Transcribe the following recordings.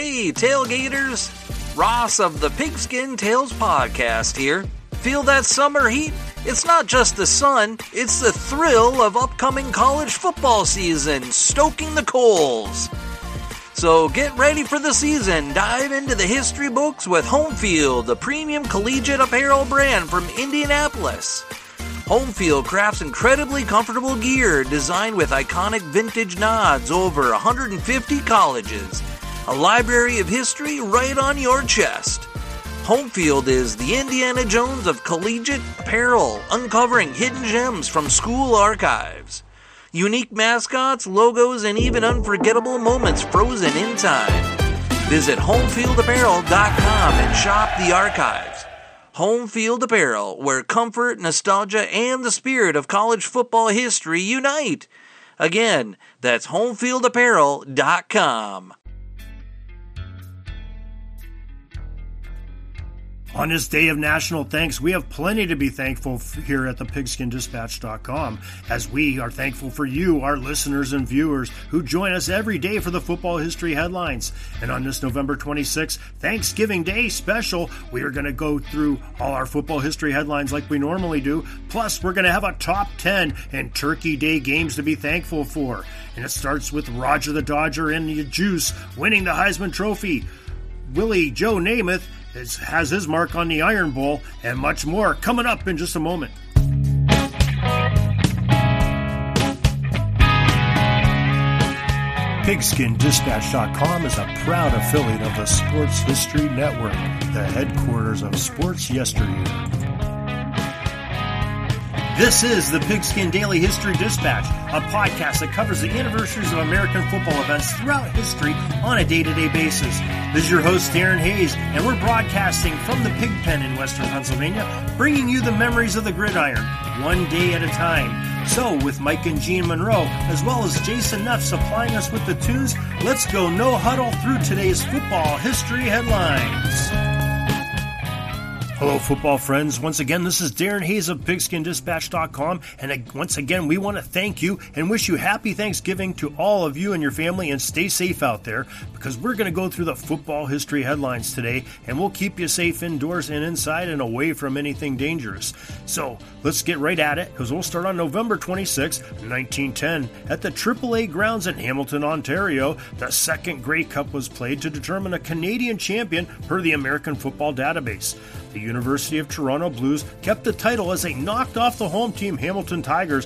Hey, tailgaters! Ross of the Pigskin Tales podcast here. Feel that summer heat? It's not just the sun, it's the thrill of upcoming college football season, stoking the coals. So get ready for the season. Dive into the history books with Homefield, the premium collegiate apparel brand from Indianapolis. Homefield crafts incredibly comfortable gear designed with iconic vintage nods over 150 colleges. A library of history right on your chest. Homefield is the Indiana Jones of collegiate apparel, uncovering hidden gems from school archives. Unique mascots, logos, and even unforgettable moments frozen in time. Visit homefieldapparel.com and shop the archives. Homefield Apparel, where comfort, nostalgia, and the spirit of college football history unite. Again, that's homefieldapparel.com. On this day of national thanks, we have plenty to be thankful here at the pigskindispatch.com, as we are thankful for you, our listeners and viewers, who join us every day for the football history headlines. And on this November 26th, Thanksgiving Day special, we are going to go through all our football history headlines like we normally do. Plus, we're going to have a top 10 and Turkey Day games to be thankful for. And it starts with Roger the Dodger and the Juice winning the Heisman Trophy. Willie Joe Namath has his mark on the Iron Bowl, and much more coming up in just a moment. PigskinDispatch.com is a proud affiliate of the Sports History Network, the headquarters of sports yesteryear. This is the Pigskin Daily History Dispatch, a podcast that covers the anniversaries of American football events throughout history on a day-to-day basis. This is your host, Darren Hayes, and we're broadcasting from the Pigpen in Western Pennsylvania, bringing you the memories of the gridiron, one day at a time. So, with Mike and Gene Monroe, as well as Jason Neff supplying us with the tunes, let's go no huddle through today's football history headlines. Hello, football friends. Once again, this is Darren Hayes of PigskinDispatch.com, and once again, we want to thank you and wish you happy Thanksgiving to all of you and your family, and stay safe out there, because we're going to go through the football history headlines today, and we'll keep you safe indoors and inside and away from anything dangerous. So, let's get right at it, because we'll start on November 26, 1910, at the AAA grounds in Hamilton, Ontario. The second Grey Cup was played to determine a Canadian champion per the American Football Database. The University of Toronto Blues kept the title as they knocked off the home team Hamilton Tigers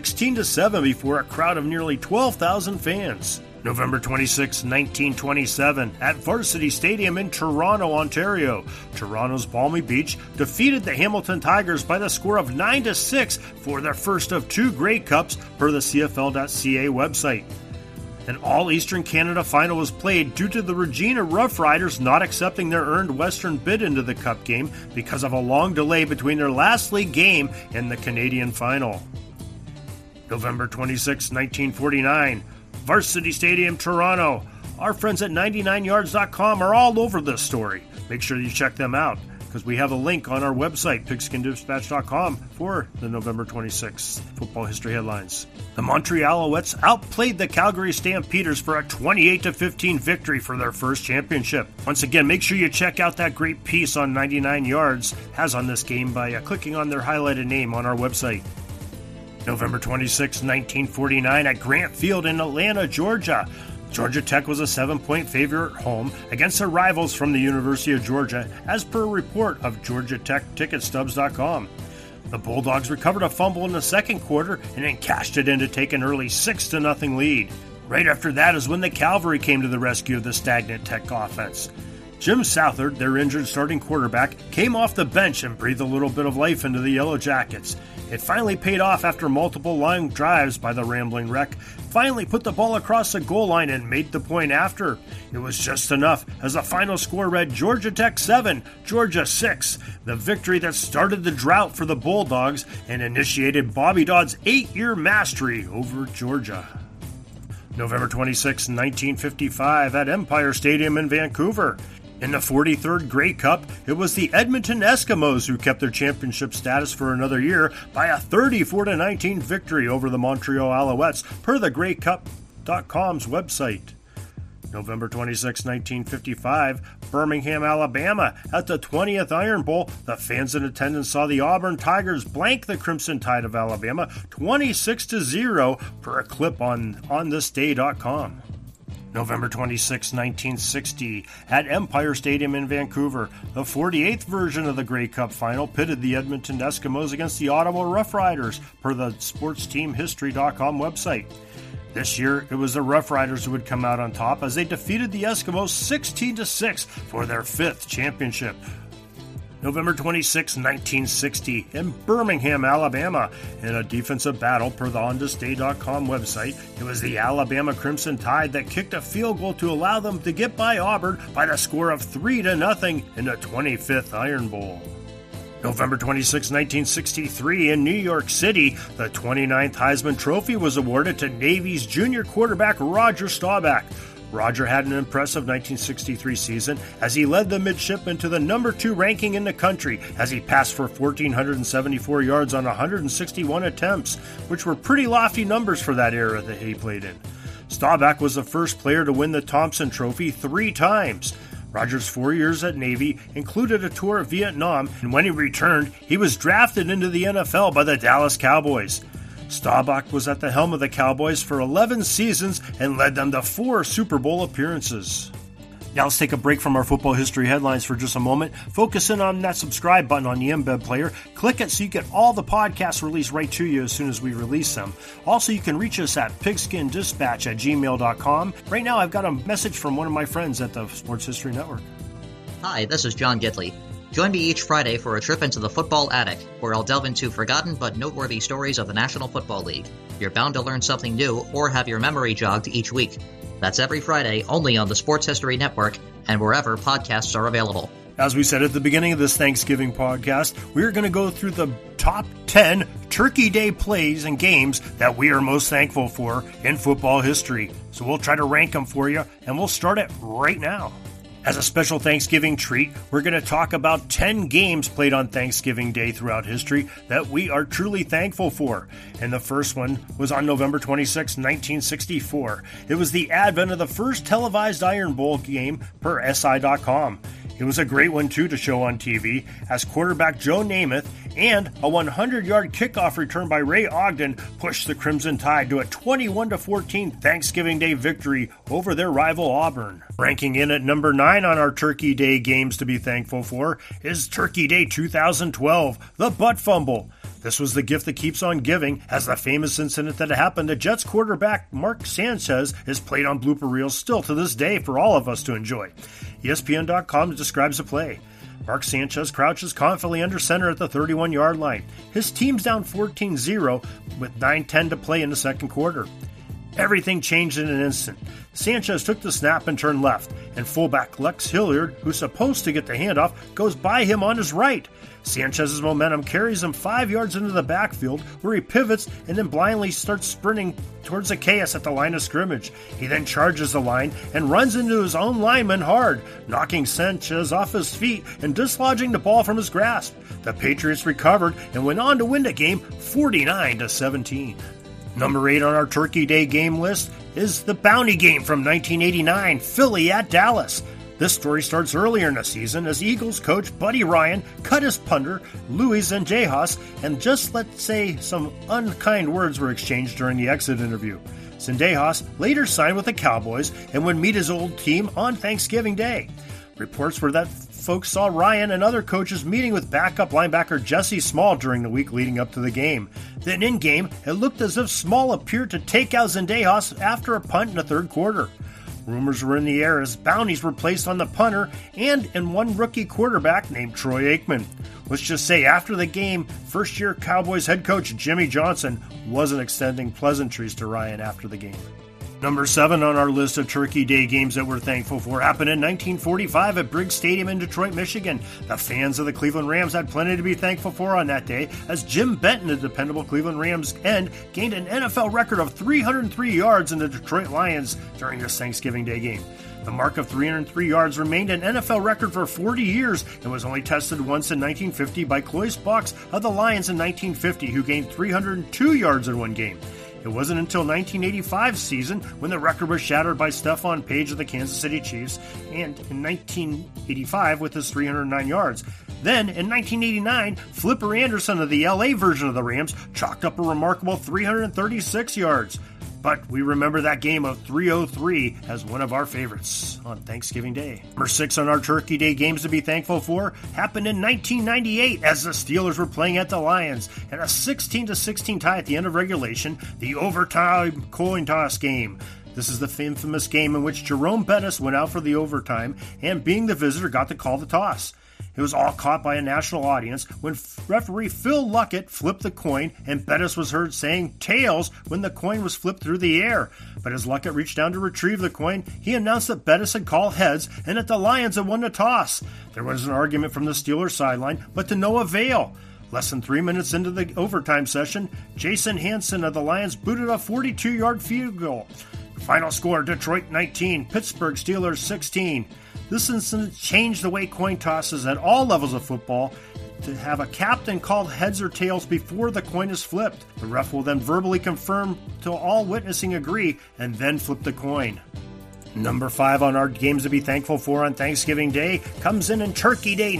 16-7 before a crowd of nearly 12,000 fans. November 26, 1927, at Varsity Stadium in Toronto, Ontario, Toronto's Balmy Beach defeated the Hamilton Tigers by the score of 9-6 for their first of two Grey Cups per the CFL.ca website. An all-Eastern Canada final was played due to the Regina Rough Riders not accepting their earned Western bid into the Cup game because of a long delay between their last league game and the Canadian final. November 26, 1949, Varsity Stadium, Toronto. Our friends at 99yards.com are all over this story. Make sure you check them out, because we have a link on our website, PigskinDispatch.com, for the November 26th football history headlines. The Montreal Alouettes outplayed the Calgary Stampeders for a 28-15 victory for their first championship. Once again, make sure you check out that great piece on 99 Yards has on this game by clicking on their highlighted name on our website. November 26, 1949, at Grant Field in Atlanta, Georgia. Georgia Tech was a 7-point favorite at home against their rivals from the University of Georgia, as per a report of GeorgiaTechTicketStubs.com. The Bulldogs recovered a fumble in the second quarter and then cashed it in to take an early 6-0 lead. Right after that is when the Cavalry came to the rescue of the stagnant Tech offense. Jim Southard, their injured starting quarterback, came off the bench and breathed a little bit of life into the Yellow Jackets. It finally paid off after multiple long drives by the Rambling Wreck, finally put the ball across the goal line and made the point after. It was just enough, as the final score read Georgia Tech 7, Georgia 6, the victory that started the drought for the Bulldogs and initiated Bobby Dodd's 8-year mastery over Georgia. November 26, 1955, at Empire Stadium in Vancouver. In the 43rd Grey Cup, it was the Edmonton Eskimos who kept their championship status for another year by a 34-19 victory over the Montreal Alouettes, per the GreyCup.com's website. November 26, 1955, Birmingham, Alabama. At the 20th Iron Bowl, the fans in attendance saw the Auburn Tigers blank the Crimson Tide of Alabama 26-0 per a clip on onthisday.com. November 26, 1960, at Empire Stadium in Vancouver, the 48th version of the Grey Cup final pitted the Edmonton Eskimos against the Ottawa Rough Riders per the SportsTeamHistory.com website. This year, it was the Rough Riders who would come out on top as they defeated the Eskimos 16-6 for their 5th championship. November 26, 1960, in Birmingham, Alabama, in a defensive battle per the onthisday.com website, it was the Alabama Crimson Tide that kicked a field goal to allow them to get by Auburn by the score of 3-0 in the 25th Iron Bowl. November 26, 1963, in New York City, the 29th Heisman Trophy was awarded to Navy's junior quarterback Roger Staubach. Roger had an impressive 1963 season as he led the midshipmen to the number 2 ranking in the country as he passed for 1,474 yards on 161 attempts, which were pretty lofty numbers for that era that he played in. Staubach was the first player to win the Thompson Trophy 3 times. Roger's 4 years at Navy included a tour of Vietnam, and when he returned, he was drafted into the NFL by the Dallas Cowboys. Staubach was at the helm of the Cowboys for 11 seasons and led them to 4 Super Bowl appearances. Now let's take a break from our football history headlines for just a moment. Focus in on that subscribe button on the embed player. Click it so you get all the podcasts released right to you as soon as we release them. Also, you can reach us at pigskindispatch@gmail.com. Right now, I've got a message from one of my friends at the Sports History Network. Hi, this is John Gidley. Join me each Friday for a trip into the football attic, where I'll delve into forgotten but noteworthy stories of the National Football League. You're bound to learn something new or have your memory jogged each week. That's every Friday, only on the Sports History Network and wherever podcasts are available. As we said at the beginning of this Thanksgiving podcast, we're going to go through the top 10 Turkey Day plays and games that we are most thankful for in football history. So we'll try to rank them for you, and we'll start it right now. As a special Thanksgiving treat, we're going to talk about 10 games played on Thanksgiving Day throughout history that we are truly thankful for. And the first one was on November 26, 1964. It was the advent of the first televised Iron Bowl game per SI.com. It was a great one, too, to show on TV, as quarterback Joe Namath and a 100-yard kickoff return by Ray Ogden pushed the Crimson Tide to a 21-14 Thanksgiving Day victory over their rival Auburn. Ranking in at number 9 on our Turkey Day games to be thankful for is Turkey Day 2012, the butt fumble. This was the gift that keeps on giving, as the famous incident that happened to Jets quarterback Mark Sanchez is played on blooper reels still to this day for all of us to enjoy. ESPN.com describes the play. Mark Sanchez crouches confidently under center at the 31-yard line. His team's down 14-0 with 9:10 to play in the second quarter. Everything changed in an instant. Sanchez took the snap and turned left, and fullback Lex Hilliard, who's supposed to get the handoff, goes by him on his right. Sanchez's momentum carries him 5 yards into the backfield, where he pivots and then blindly starts sprinting towards the chaos at the line of scrimmage. He then charges the line and runs into his own lineman hard, knocking Sanchez off his feet and dislodging the ball from his grasp. The Patriots recovered and went on to win the game 49-17. Number 8 on our Turkey Day game list is the Bounty Game from 1989, Philly at Dallas. This story starts earlier in the season as Eagles coach Buddy Ryan cut his punter, Luis Zendejas, and just let's say some unkind words were exchanged during the exit interview. Zendejas later signed with the Cowboys and would meet his old team on Thanksgiving Day. Reports were that folks saw Ryan and other coaches meeting with backup linebacker Jesse Small during the week leading up to the game. Then in-game, it looked as if Small appeared to take out Zendejas after a punt in the third quarter. Rumors were in the air as bounties were placed on the punter and in one rookie quarterback named Troy Aikman. Let's just say after the game, first-year Cowboys head coach Jimmy Johnson wasn't extending pleasantries to Ryan after the game. Number 7 on our list of Turkey Day games that we're thankful for happened in 1945 at Briggs Stadium in Detroit, Michigan. The fans of the Cleveland Rams had plenty to be thankful for on that day, as Jim Benton, the dependable Cleveland Rams end, gained an NFL record of 303 yards in the Detroit Lions during this Thanksgiving Day game. The mark of 303 yards remained an NFL record for 40 years and was only tested once in 1950 by Cloyce Box of the Lions in 1950, who gained 302 yards in one game. It wasn't until 1985 season when the record was shattered by Stephon Page of the Kansas City Chiefs, and in 1985 with his 309 yards. Then, in 1989, Flipper Anderson of the LA version of the Rams chalked up a remarkable 336 yards. But we remember that game of 303 as one of our favorites on Thanksgiving Day. Number 6 on our Turkey Day games to be thankful for happened in 1998 as the Steelers were playing at the Lions, and a 16-16 tie at the end of regulation, the overtime coin toss game. This is the infamous game in which Jerome Bettis went out for the overtime and, being the visitor, got to call the toss. It was all caught by a national audience when referee Phil Luckett flipped the coin, and Bettis was heard saying tails when the coin was flipped through the air. But as Luckett reached down to retrieve the coin, he announced that Bettis had called heads and that the Lions had won the toss. There was an argument from the Steelers sideline, but to no avail. Less than 3 minutes into the overtime session, Jason Hansen of the Lions booted a 42-yard field goal. Final score, Detroit 19, Pittsburgh Steelers 16. This incident changed the way coin tosses at all levels of football to have a captain call heads or tails before the coin is flipped. The ref will then verbally confirm till all witnessing agree and then flip the coin. Number 5 on our games to be thankful for on Thanksgiving Day comes in Turkey Day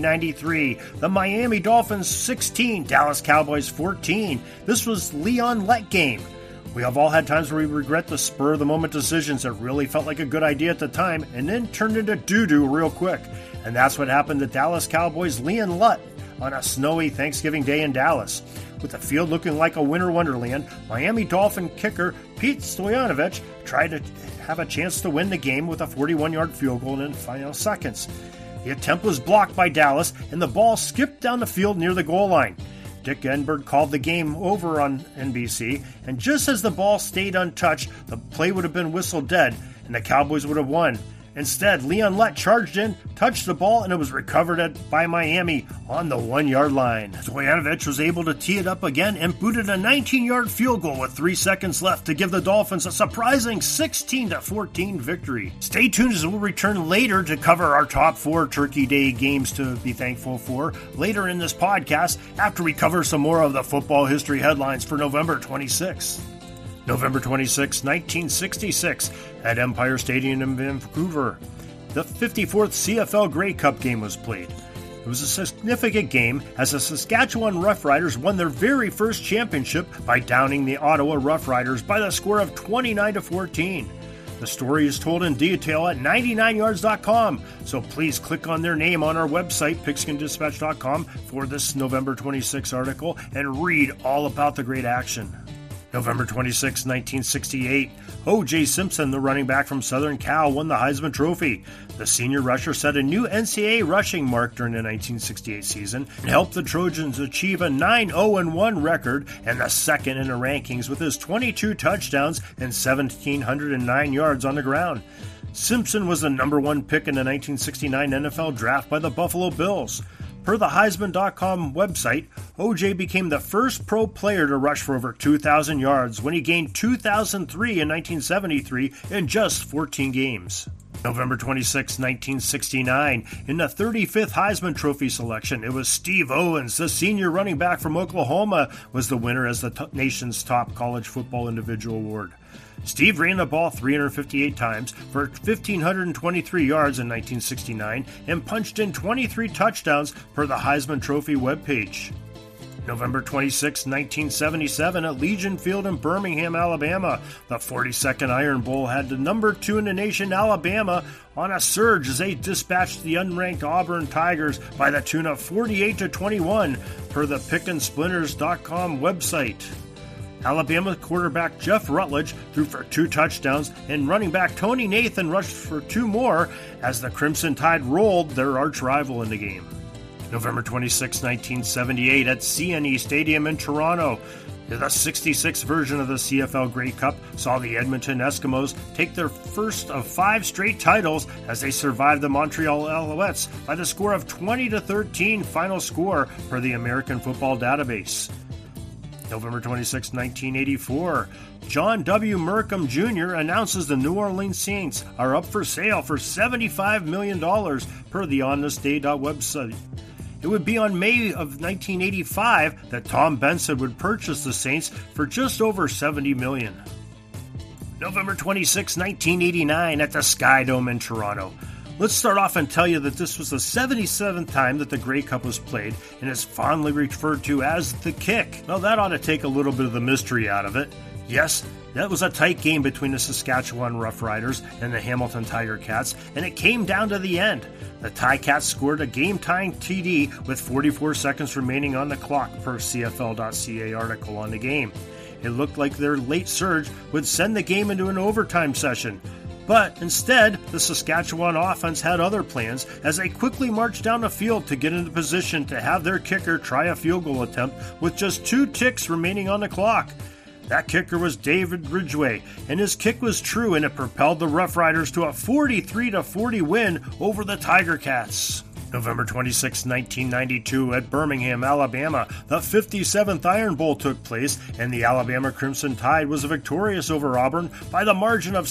1993. The Miami Dolphins 16, Dallas Cowboys 14. This was Leon Lett game. We have all had times where we regret the spur-of-the-moment decisions that really felt like a good idea at the time and then turned into doo-doo real quick. And that's what happened to Dallas Cowboys' Leon Lett on a snowy Thanksgiving Day in Dallas. With the field looking like a winter wonderland, Miami Dolphin kicker Pete Stoyanovich tried to have a chance to win the game with a 41-yard field goal in the final seconds. The attempt was blocked by Dallas, and the ball skipped down the field near the goal line. Dick Enberg called the game over on NBC, and just as the ball stayed untouched, the play would have been whistled dead, and the Cowboys would have won. Instead, Leon Lett charged in, touched the ball, and it was recovered by Miami on the 1-yard line. Stoyanovich was able to tee it up again and booted a 19-yard field goal with 3 seconds left to give the Dolphins a surprising 16-14 victory. Stay tuned as we'll return later to cover our top 4 Turkey Day games to be thankful for later in this podcast after we cover some more of the football history headlines for November 26th. November 26, 1966, at Empire Stadium in Vancouver. The 54th CFL Grey Cup game was played. It was a significant game as the Saskatchewan Roughriders won their very first championship by downing the Ottawa Roughriders by the score of 29-14. The story is told in detail at 99yards.com, so please click on their name on our website, pigskindispatch.com, for this November 26 article and read all about the great action. November 26, 1968, O.J. Simpson, the running back from Southern Cal, won the Heisman Trophy. The senior rusher set a new NCAA rushing mark during the 1968 season and helped the Trojans achieve a 9-0-1 record and the second in the rankings with his 22 touchdowns and 1,709 yards on the ground. Simpson was the number 1 pick in the 1969 NFL Draft by the Buffalo Bills. Per the Heisman.com website, O.J. became the first pro player to rush for over 2,000 yards when he gained 2,003 in 1973 in just 14 games. November 26, 1969, in the 35th Heisman Trophy selection, it was Steve Owens, the senior running back from Oklahoma, was the winner as the nation's top college football individual award. Steve ran the ball 358 times for 1,523 yards in 1969 and punched in 23 touchdowns per the Heisman Trophy webpage. November 26, 1977, at Legion Field in Birmingham, Alabama, the 42nd Iron Bowl had the number 2 in the nation, Alabama, on a surge as they dispatched the unranked Auburn Tigers by the tune of 48-21 per the PickandSplinters.com website. Alabama quarterback Jeff Rutledge threw for 2 touchdowns, and running back Tony Nathan rushed for 2 more as the Crimson Tide rolled their arch rival in the game. November 26, 1978, at CNE Stadium in Toronto, the 66th version of the CFL Grey Cup saw the Edmonton Eskimos take their first of 5 straight titles as they survived the Montreal Alouettes by the score of 20-13 final score per the American Football Database. November 26, 1984, John W. Merkham Jr. announces the New Orleans Saints are up for sale for $75 million per the OnThisDay website. It would be on May of 1985 that Tom Benson would purchase the Saints for just over $70 million. November 26, 1989 at the Sky Dome in Toronto. Let's start off and tell you that this was the 77th time that the Grey Cup was played and is fondly referred to as the Kick. Well, that ought to take a little bit of the mystery out of it. Yes, that was a tight game between the Saskatchewan Roughriders and the Hamilton Tiger Cats, and it came down to the end. The Ticats scored a game-tying TD with 44 seconds remaining on the clock, per CFL.ca article on the game. It looked like their late surge would send the game into an overtime session. But instead, the Saskatchewan offense had other plans as they quickly marched down the field to get into position to have their kicker try a field goal attempt with just 2 ticks remaining on the clock. That kicker was David Ridgway, and his kick was true, and it propelled the Roughriders to a 43-40 win over the Tiger Cats. November 26, 1992 at Birmingham, Alabama, the 57th Iron Bowl took place, and the Alabama Crimson Tide was victorious over Auburn by the margin of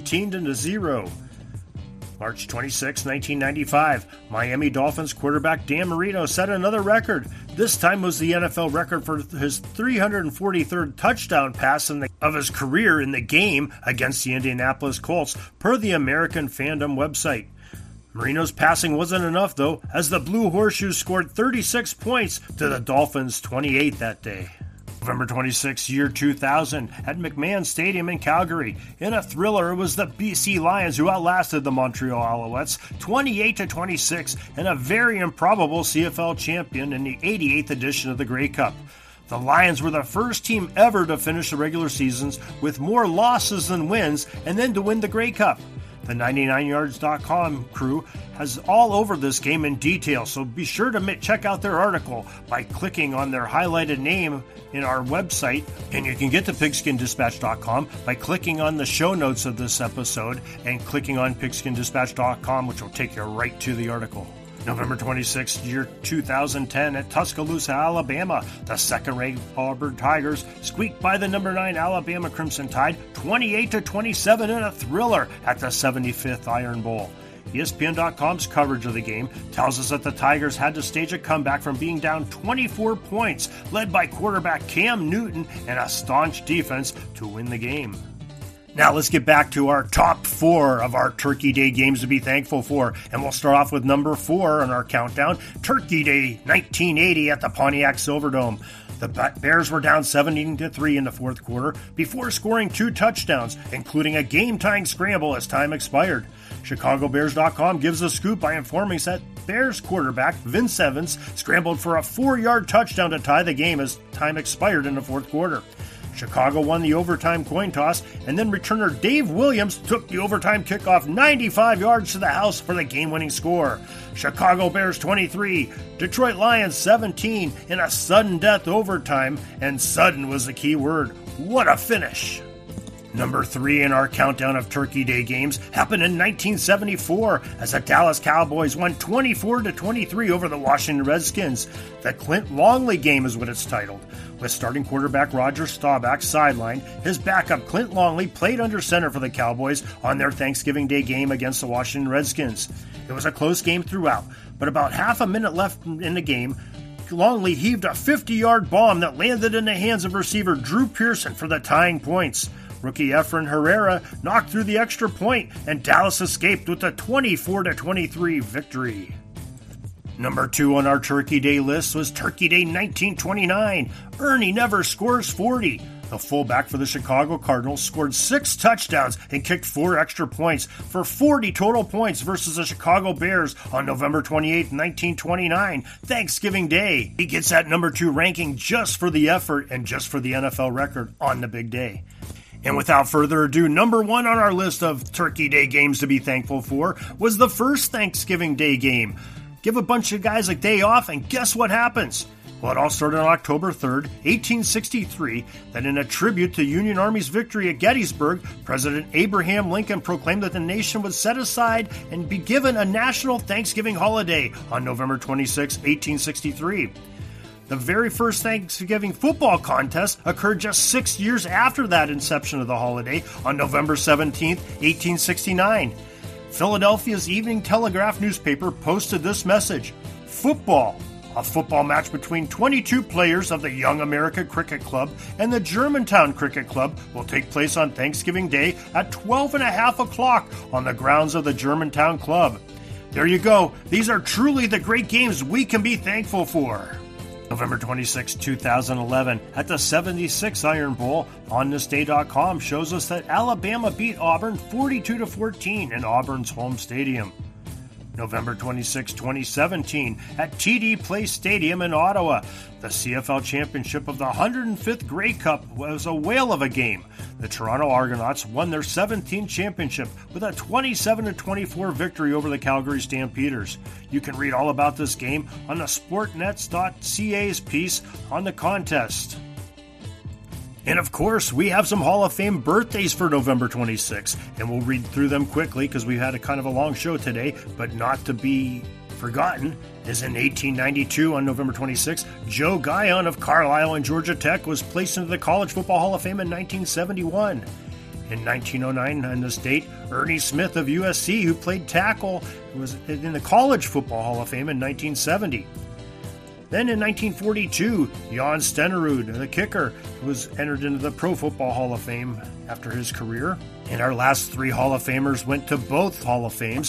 17-0. March 26, 1995, Miami Dolphins quarterback Dan Marino set another record. This time was the NFL record for his 343rd touchdown pass of his career in the game against the Indianapolis Colts, per the American Fandom website. Marino's passing wasn't enough, though, as the Blue Horseshoes scored 36 points to the Dolphins' 28 that day. November 26, year 2000, at McMahon Stadium in Calgary. In a thriller, it was the BC Lions who outlasted the Montreal Alouettes 28-26 and a very improbable CFL champion in the 88th edition of the Grey Cup. The Lions were the first team ever to finish the regular seasons with more losses than wins and then to win the Grey Cup. The 99yards.com crew has all over this game in detail, so be sure to check out their article by clicking on their highlighted name in our website, and you can get to pigskindispatch.com by clicking on the show notes of this episode and clicking on pigskindispatch.com, which will take you right to the article. November 26th, year 2010 at Tuscaloosa, Alabama, the second-ranked Auburn Tigers squeaked by the number 9 Alabama Crimson Tide 28-27 in a thriller at the 75th Iron Bowl. ESPN.com's coverage of the game tells us that the Tigers had to stage a comeback from being down 24 points, led by quarterback Cam Newton and a staunch defense, to win the game. Now let's get back to our top 4 of our Turkey Day games to be thankful for, and we'll start off with number 4 on our countdown, Turkey Day 1980 at the Pontiac Silverdome. The Bears were down 17-3 in the fourth quarter before scoring 2 touchdowns, including a game-tying scramble as time expired. ChicagoBears.com gives a scoop by informing that Bears quarterback Vince Evans scrambled for a 4-yard touchdown to tie the game as time expired in the fourth quarter. Chicago won the overtime coin toss, and then returner Dave Williams took the overtime kickoff 95 yards to the house for the game-winning score. Chicago Bears 23, Detroit Lions 17 in a sudden death overtime, and sudden was the key word. What a finish! Number 3 in our countdown of Turkey Day games happened in 1974 as the Dallas Cowboys won 24-23 over the Washington Redskins. The Clint Longley game is what it's titled. With starting quarterback Roger Staubach sidelined, his backup Clint Longley played under center for the Cowboys on their Thanksgiving Day game against the Washington Redskins. It was a close game throughout, but about half a minute left in the game, Longley heaved a 50-yard bomb that landed in the hands of receiver Drew Pearson for the tying points. Rookie Efren Herrera knocked through the extra point, and Dallas escaped with a 24-23 victory. Number 2 on our Turkey Day list was Turkey Day 1929. Ernie Never scores 40. The fullback for the Chicago Cardinals scored 6 touchdowns and kicked 4 extra points for 40 total points versus the Chicago Bears on November 28, 1929, Thanksgiving Day. He gets that number 2 ranking just for the effort and just for the NFL record on the big day. And without further ado, number 1 on our list of Turkey Day games to be thankful for was the first Thanksgiving Day game. Give a bunch of guys a day off, and guess what happens? Well, it all started on October 3rd, 1863, that in a tribute to Union Army's victory at Gettysburg, President Abraham Lincoln proclaimed that the nation would set aside and be given a national Thanksgiving holiday on November 26, 1863. The very first Thanksgiving football contest occurred just 6 years after that inception of the holiday on November 17, 1869. Philadelphia's Evening Telegraph newspaper posted this message: "Football, A football match between 22 players of the Young America Cricket Club and the Germantown Cricket Club will take place on Thanksgiving Day at 12:30 on the grounds of the Germantown Club. There you go. These are truly the great games we can be thankful for. November 26, 2011, at the 76 Iron Bowl, OnThisDay.com shows us that Alabama beat Auburn 42-14 in Auburn's home stadium. November 26, 2017, at TD Place Stadium in Ottawa, the CFL Championship of the 105th Grey Cup was a whale of a game. The Toronto Argonauts won their 17th championship with a 27-24 victory over the Calgary Stampeders. You can read all about this game on the Sportnets.ca's piece on the contest. And of course, we have some Hall of Fame birthdays for November 26, and we'll read through them quickly because we've had a kind of a long show today, but not to be forgotten is in 1892 on November 26, Joe Guyon of Carlisle and Georgia Tech was placed into the College Football Hall of Fame in 1971. In 1909, on this date, Ernie Smith of USC, who played tackle, was in the College Football Hall of Fame in 1970. Then in 1942, Jan Stenerud, the kicker, was entered into the Pro Football Hall of Fame after his career. And our last three Hall of Famers went to both Hall of Fames.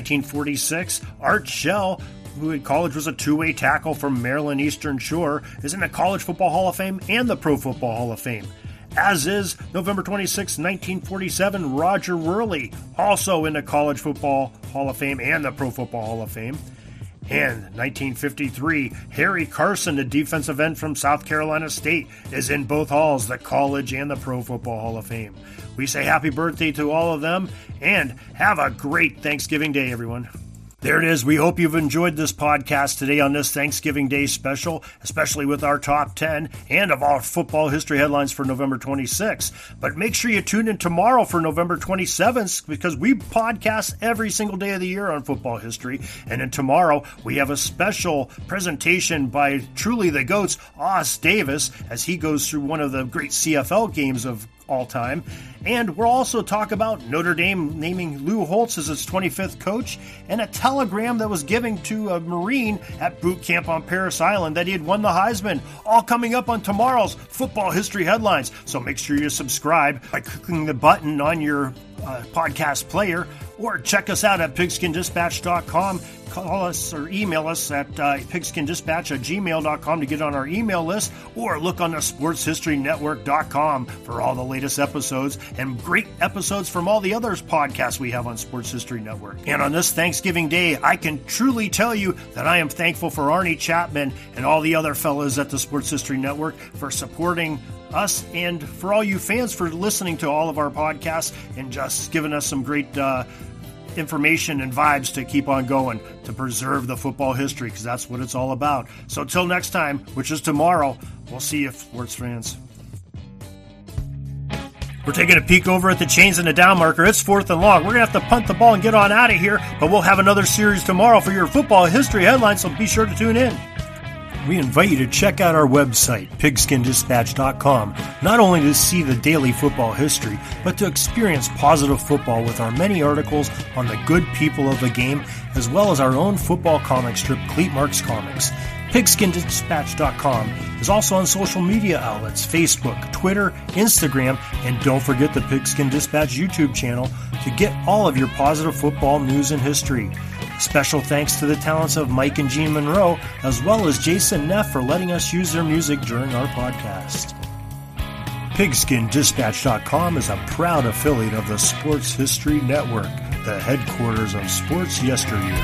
1946, Art Shell, who in college was a two-way tackle from Maryland Eastern Shore, is in the College Football Hall of Fame and the Pro Football Hall of Fame. As is November 26, 1947, Roger Worley, also in the College Football Hall of Fame and the Pro Football Hall of Fame. And 1953, Harry Carson, the defensive end from South Carolina State, is in both halls, the College and the Pro Football Hall of Fame. We say happy birthday to all of them, and have a great Thanksgiving Day, everyone. There it is. We hope you've enjoyed this podcast today on this Thanksgiving Day special, especially with our top 10 and of our football history headlines for November 26th. But make sure you tune in tomorrow for November 27th because we podcast every single day of the year on football history. And then tomorrow we have a special presentation by truly the GOATs, Os Davis, as he goes through one of the great CFL games of all time. And we'll also talk about Notre Dame naming Lou Holtz as its 25th coach and a telegram that was given to a Marine at boot camp on Parris Island that he had won the Heisman. All coming up on tomorrow's Football History Headlines. So make sure you subscribe by clicking the button on your podcast player, or check us out at pigskindispatch.com. Call us or email us at pigskindispatch@gmail.com to get on our email list, or look on the sportshistorynetwork.com for all the latest episodes and great episodes from all the other podcasts we have on Sports History Network. And on this Thanksgiving Day, I can truly tell you that I am thankful for Arnie Chapman and all the other fellas at the Sports History Network for supporting us, and for all you fans for listening to all of our podcasts and just giving us some great information and vibes to keep on going to preserve the football history, because that's what it's all about. So till next time, which is tomorrow, we'll see you, sports fans. We're taking a peek over at the chains and the down marker. It's 4th and long. We're going to have to punt the ball and get on out of here, but we'll have another series tomorrow for your football history headlines, so be sure to tune in. We invite you to check out our website, pigskindispatch.com, not only to see the daily football history, but to experience positive football with our many articles on the good people of the game, as well as our own football comic strip, Cleat Marks Comics. Pigskindispatch.com is also on social media outlets, Facebook, Twitter, Instagram, and don't forget the Pigskin Dispatch YouTube channel to get all of your positive football news and history. Special thanks to the talents of Mike and Gene Monroe, as well as Jason Neff for letting us use their music during our podcast. PigskinDispatch.com is a proud affiliate of the Sports History Network, the headquarters of sports yesteryear.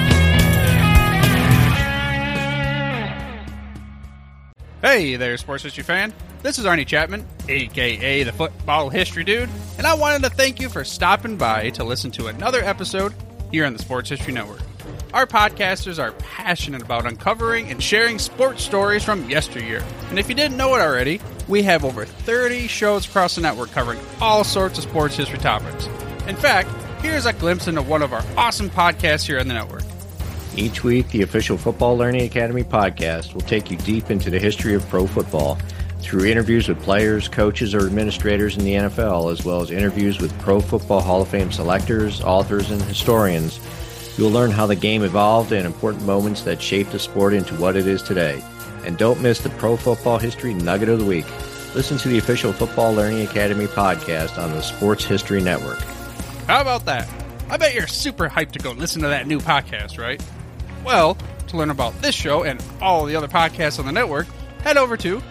Hey there, sports history fan. This is Arnie Chapman, a.k.a. the Football History Dude, and I wanted to thank you for stopping by to listen to another episode here on the Sports History Network. Our podcasters are passionate about uncovering and sharing sports stories from yesteryear. And if you didn't know it already, we have over 30 shows across the network covering all sorts of sports history topics. In fact, here's a glimpse into one of our awesome podcasts here on the network. Each week, the official Football Learning Academy podcast will take you deep into the history of pro football through interviews with players, coaches, or administrators in the NFL, as well as interviews with Pro Football Hall of Fame selectors, authors, and historians. You'll learn how the game evolved and important moments that shaped the sport into what it is today. And don't miss the Pro Football History Nugget of the Week. Listen to the official Football Learning Academy podcast on the Sports History Network. How about that? I bet you're super hyped to go listen to that new podcast, right? Well, to learn about this show and all the other podcasts on the network, head over to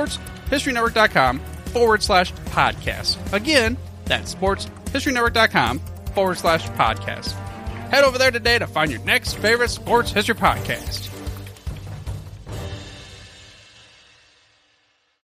sportshistorynetwork.com/podcast. Again, that's sportshistorynetwork.com/podcast. Head over there today to find your next favorite sports history podcast.